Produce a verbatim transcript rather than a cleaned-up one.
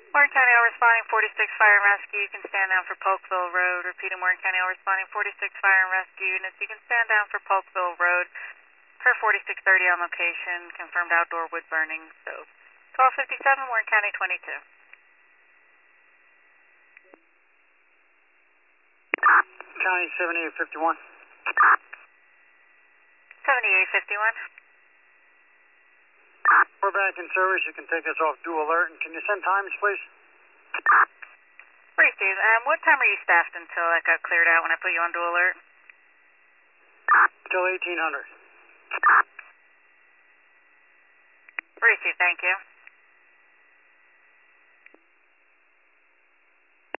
Morgan County, all responding forty-six Fire and Rescue. You can stand down for Polkville Road. Repeating, Morgan County, all responding forty-six Fire and Rescue units. You can stand down for Polkville Road. Per forty-six thirty on location. Confirmed outdoor wood burning. So twelve fifty-seven, Morgan County twenty-two. County seventy-eight fifty-one. seventy-eight fifty-one. We're back in service. You can take us off due alert. And can you send times, please? Received. Um, what time are you staffed until that got cleared out when I put you on due alert? Till eighteen hundred. Received, thank you.